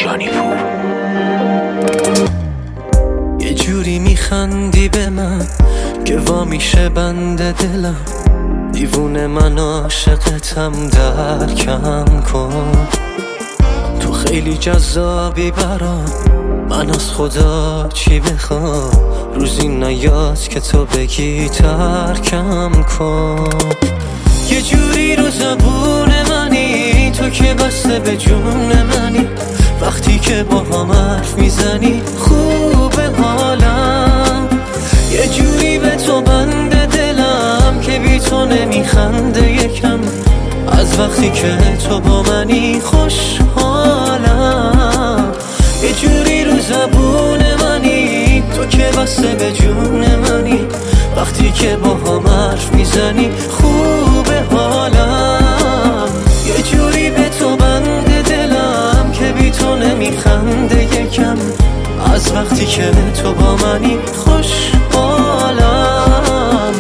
جانی پور. یه جوری میخندی به من که وا میشه بند دلم، دیوونه من عاشقتم درکم کن. تو خیلی جذابی برام، من از خدا چی بخوام، روزی نیاد که تو بگی ترکم کن. یه جوری رو زبون منی تو که بسته به جون منی، وقتی که با هم حرف میزنی خوبه حالم. یه جوری به تو بند دلم که بی تو نمیخنده یکم، از وقتی که تو با منی خوشحالم. یه جوری رو زبون منی تو که بسته به جون منی، وقتی که با هم حرف میزنی خوبه حالم. یه جوری به تو بند دلم که بی تو نمیخنده یکم، از وقتی که تو با منی خوشحالم.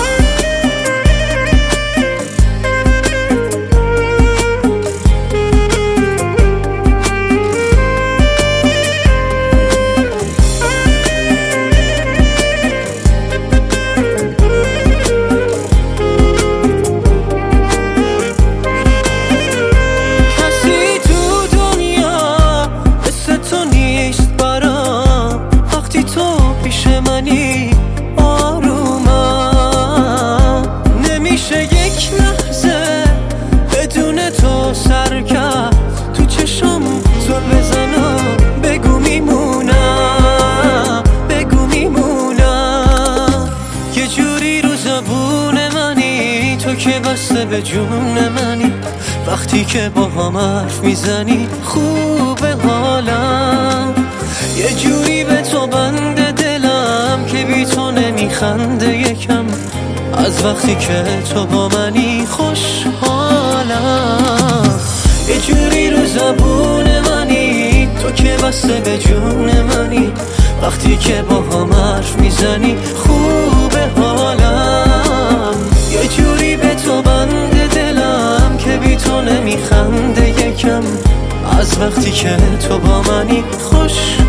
آرومم نمیشه یک لحظه بدون تو سر کرد، تو چشم زل بزنم بگو میمونم، بگو میمونم. یه جوری رو زبون منی تو که بسته به جون منی، وقتی که با هم حرف میزنی خوبه حالم. یه جوری به تو بند دلم که بی تو نمیخنده یکم، از وقتی که تو با منی خوشحالم. یه جوری رو زبون منی تو که بسته به جون منی، وقتی که با هم حرف میزنی خوبه حالم. یه جوری به تو بند دلم که بی تو نمیخنده یکم، از وقتی که تو با منی خوشحالم.